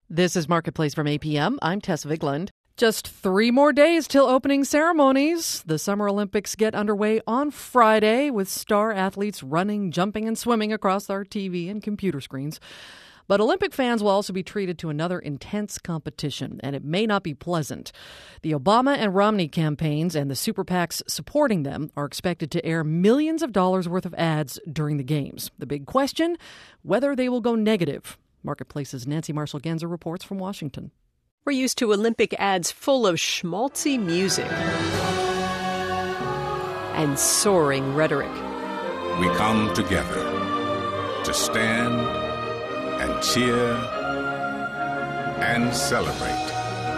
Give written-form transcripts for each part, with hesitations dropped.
This is Marketplace from APM. I'm Tess Vigland. Just 3 more days till opening ceremonies. The Summer Olympics get underway on Friday with star athletes running, jumping, and swimming across our TV and computer screens. But Olympic fans will also be treated to another intense competition, and it may not be pleasant. The Obama and Romney campaigns and the super PACs supporting them are expected to air millions of dollars worth of ads during the games. The big question, whether they will go negative. Marketplace's Nancy Marshall-Genzer reports from Washington. We're used to Olympic ads full of schmaltzy music and soaring rhetoric. We come together to stand and cheer and celebrate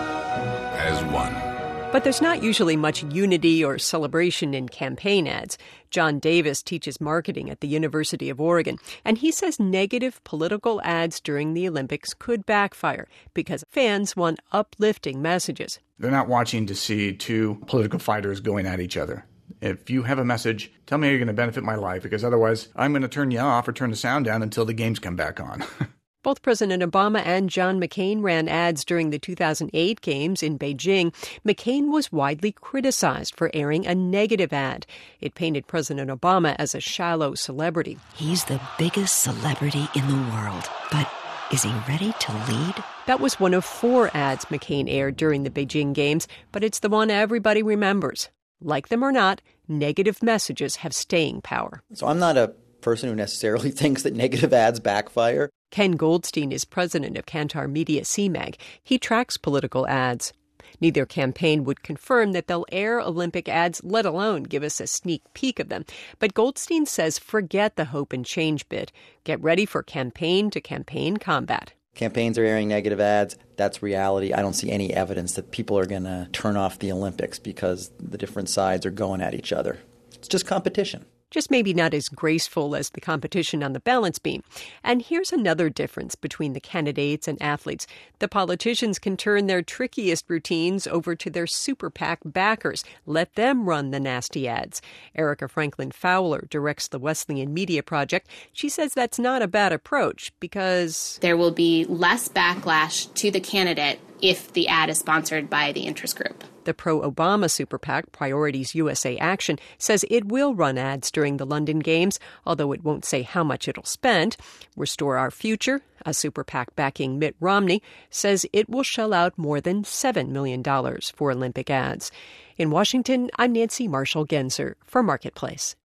as one. But there's not usually much unity or celebration in campaign ads. John Davis teaches marketing at the University of Oregon, and he says negative political ads during the Olympics could backfire because fans want uplifting messages. They're not watching to see 2 political fighters going at each other. If you have a message, tell me how you're going to benefit my life, because otherwise I'm going to turn you off or turn the sound down until the games come back on. Both President Obama and John McCain ran ads during the 2008 games in Beijing. McCain was widely criticized for airing a negative ad. It painted President Obama as a shallow celebrity. He's the biggest celebrity in the world, but is he ready to lead? That was one of 4 ads McCain aired during the Beijing games, but it's the one everybody remembers. Like them or not, negative messages have staying power. So I'm not a person who necessarily thinks that negative ads backfire. Ken Goldstein is president of Kantar Media CMAG. He tracks political ads. Neither campaign would confirm that they'll air Olympic ads, let alone give us a sneak peek of them. But Goldstein says forget the hope and change bit. Get ready for campaign-to-campaign combat. Campaigns are airing negative ads. That's reality. I don't see any evidence that people are going to turn off the Olympics because the different sides are going at each other. It's just competition. Just maybe not as graceful as the competition on the balance beam. And here's another difference between the candidates and athletes. The politicians can turn their trickiest routines over to their super PAC backers. Let them run the nasty ads. Erica Franklin Fowler directs the Wesleyan Media Project. She says that's not a bad approach because there will be less backlash to the candidate if the ad is sponsored by the interest group. The pro-Obama super PAC, Priorities USA Action, says it will run ads during the London Games, although it won't say how much it'll spend. Restore Our Future, a super PAC backing Mitt Romney, says it will shell out more than $7 million for Olympic ads. In Washington, I'm Nancy Marshall-Genzer for Marketplace.